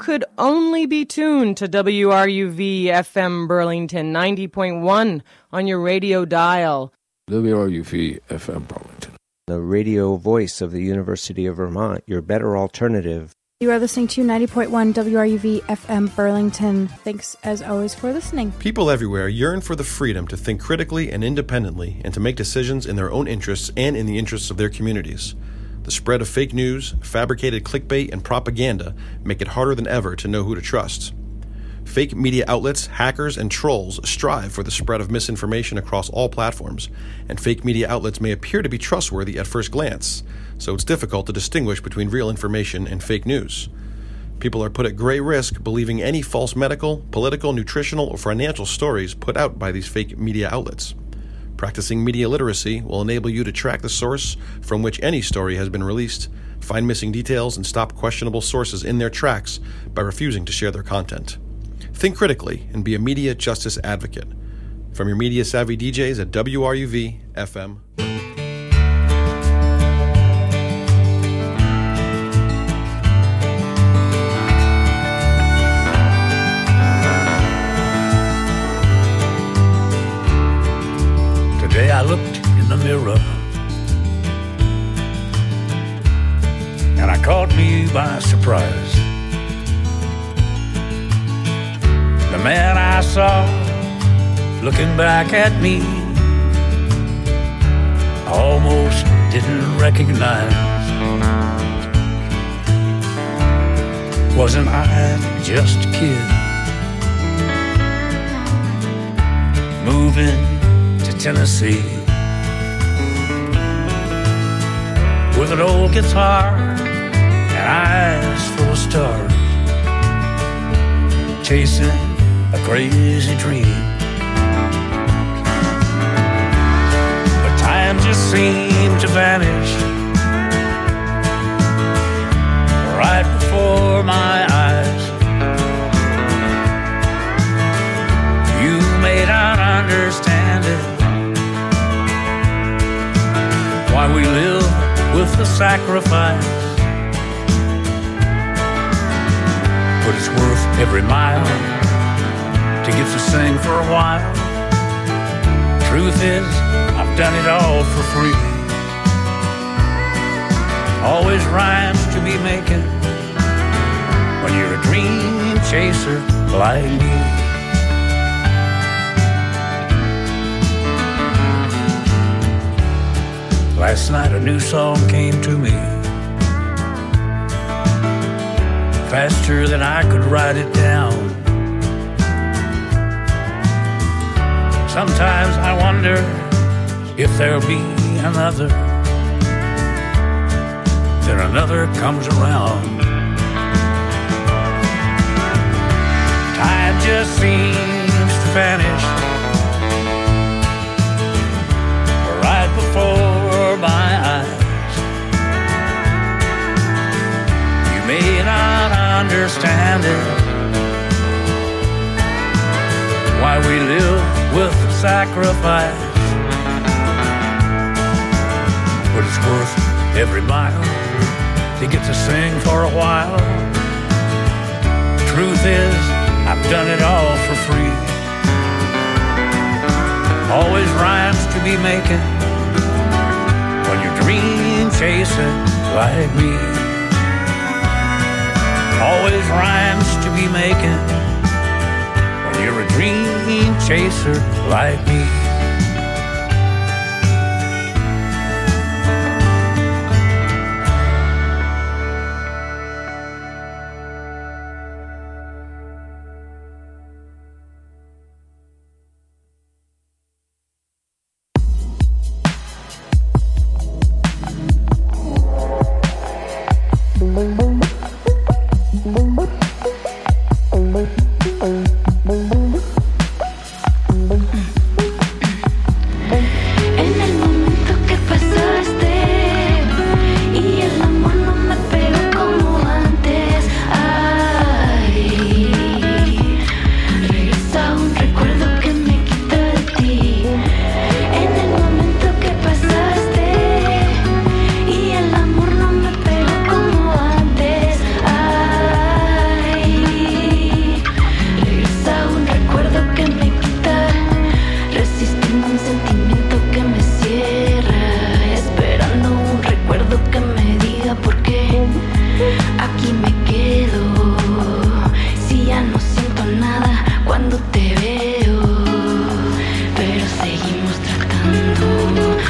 could only be tuned to WRUV FM Burlington 90.1 on your radio dial. WRUV FM Burlington. The radio voice of the University of Vermont, your better alternative. You are listening to 90.1 WRUV FM Burlington. Thanks, as always, for listening. People everywhere yearn for the freedom to think critically and independently and to make decisions in their own interests and in the interests of their communities. The spread of fake news, fabricated clickbait, and propaganda make it harder than ever to know who to trust. Fake media outlets, hackers, and trolls strive for the spread of misinformation across all platforms, and fake media outlets may appear to be trustworthy at first glance, so it's difficult to distinguish between real information and fake news. People are put at great risk believing any false medical, political, nutritional, or financial stories put out by these fake media outlets. Practicing media literacy will enable you to track the source from which any story has been released, find missing details, and stop questionable sources in their tracks by refusing to share their content. Think critically and be a media justice advocate. From your media-savvy DJs at WRUV FM. Today I looked in the mirror and I caught me by surprise. The man I saw looking back at me I almost didn't recognize. Wasn't I just a kid moving to Tennessee with an old guitar and eyes full of stars, chasing a crazy dream? But time just seemed to vanish right before my eyes. You may not understand it, why we live with the sacrifice, but it's worth every mile to get to sing for a while. Truth is, I've done it all for free. Always rhymes to be making when you're a dream chaser like me. Last night a new song came to me, faster than I could write it down. Sometimes I wonder if there'll be another, then another comes around. Time just seems to vanish right before my eyes. You may not understand it, why we live with sacrifice, but it's worth every mile to get to sing for a while. Truth is, I've done it all for free. Always rhymes to be making when you're dream chasing like me. Always rhymes to be making when you're a dream chaser like me.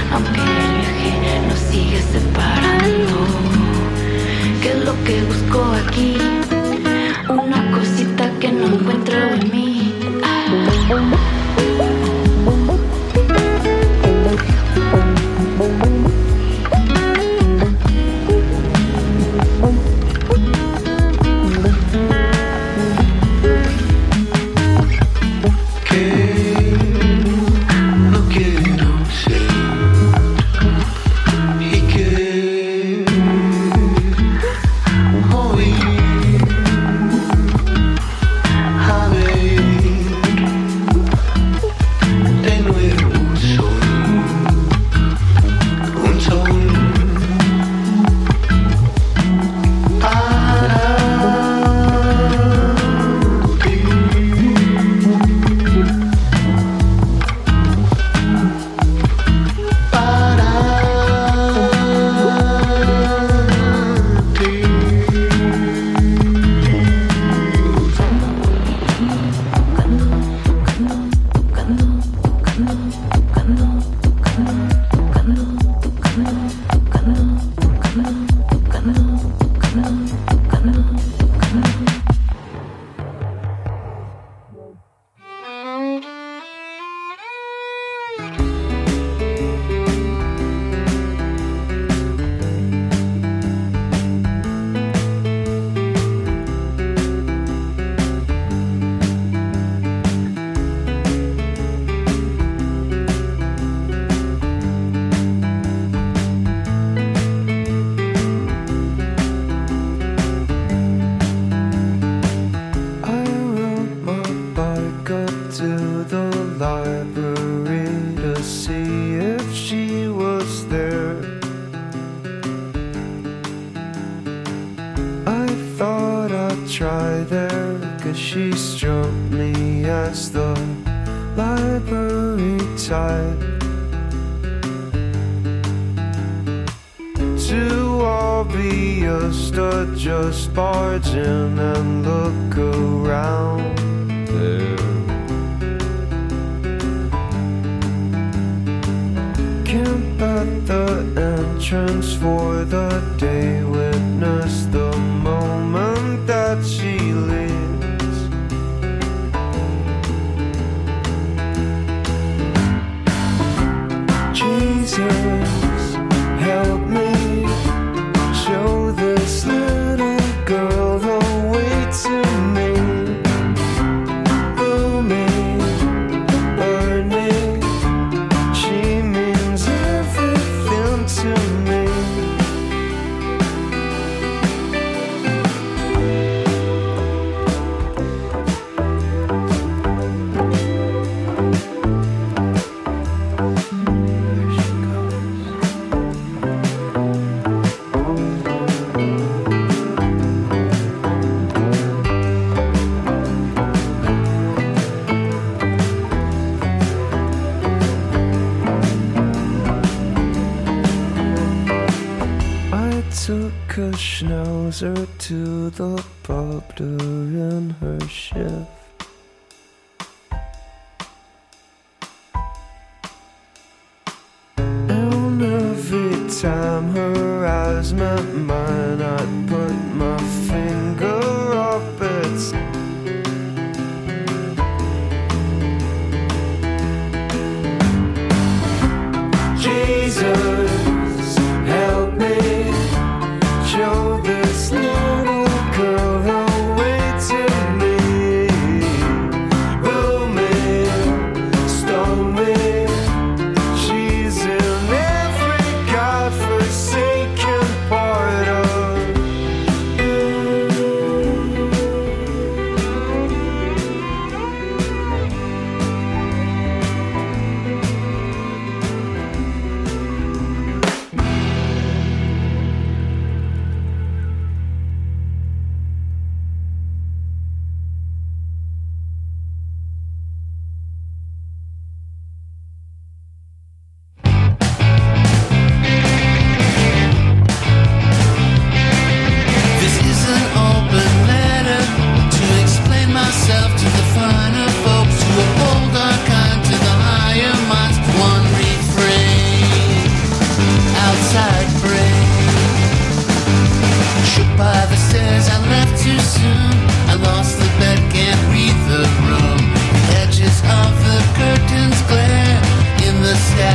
aunque el viaje nos sigue separando. ¿Qué es lo que busco aquí? Una cosita que no encuentro en mí. Just barge in and look around there. Camp at the entrance for the day. Witness the moment that she leaves. Jesus, help me show this little girl the way to me. Blooming, burning, she means everything to me. Took a schnauzer to the pub during her shift. And every time her eyes met mine, I'd put my finger up its. Jesus, help me show this little girl the way to me. Roll me, stone me, she's in every godforsaken part of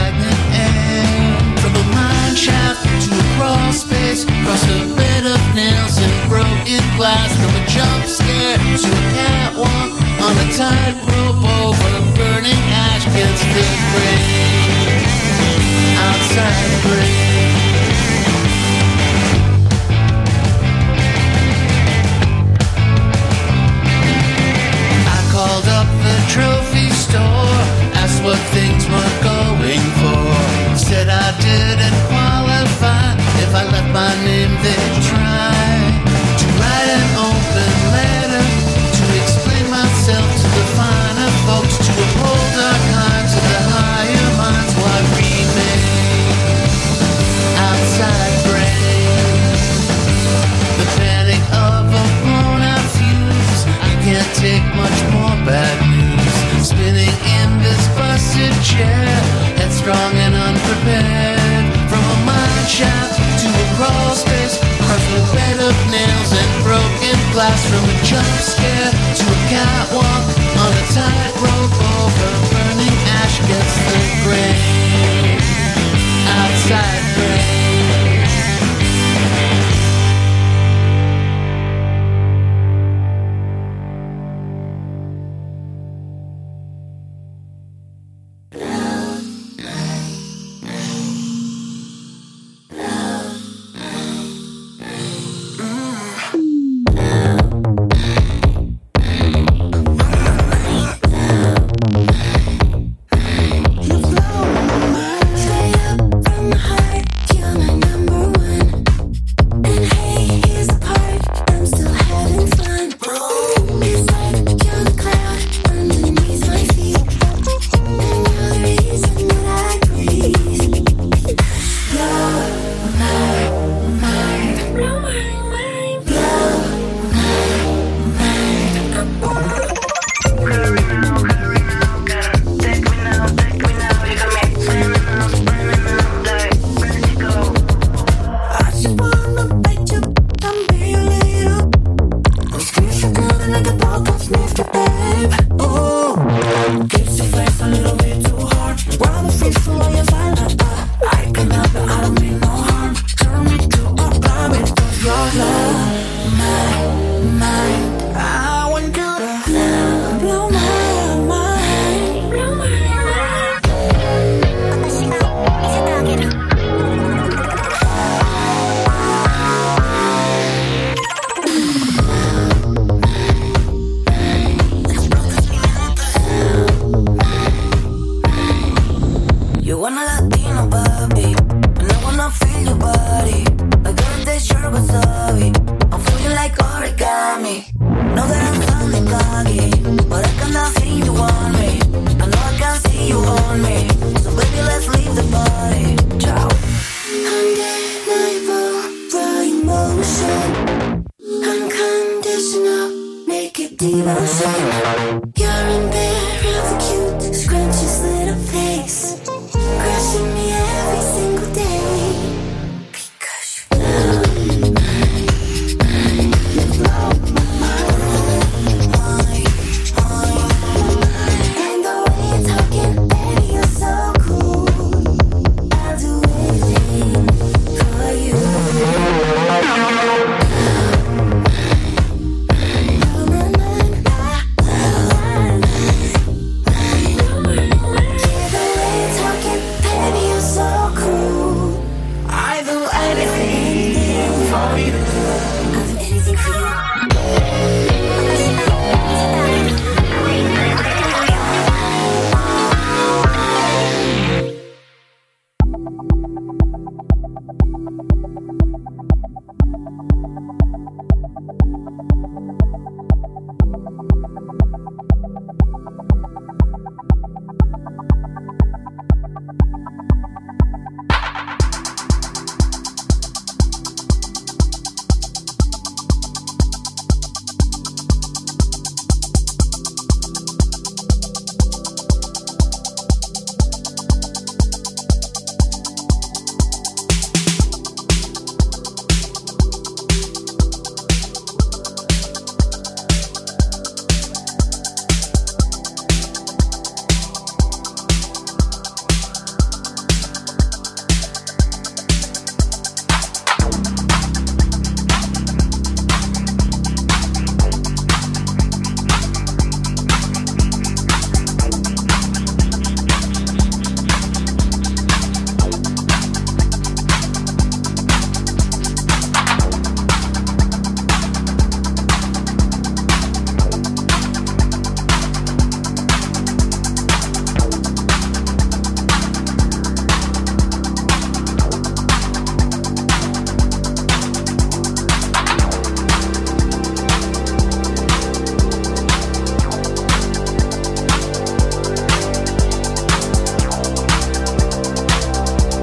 stagnant air. From a mine shaft to a crawl space, across a bed of nails and broken glass. From a jump scare to a catwalk, on a tightrope over burning ash against the grain. Outside the grain. Called up the trophy store, asked what things were going for. Said I didn't qualify, if I left my name they'd try to write an open letter, to explain myself to the finer folks, to uphold our kind to the higher minds. Why remain outside brain? The panic of a blown out fuse, I can't take much more bad news. Spinning in this busted chair, headstrong and unprepared. From a mine shaft to a crawl space, across a bed of nails and broken glass. From a jump scare to a catwalk, on a tightrope over burning ash against the grain. Outside grain.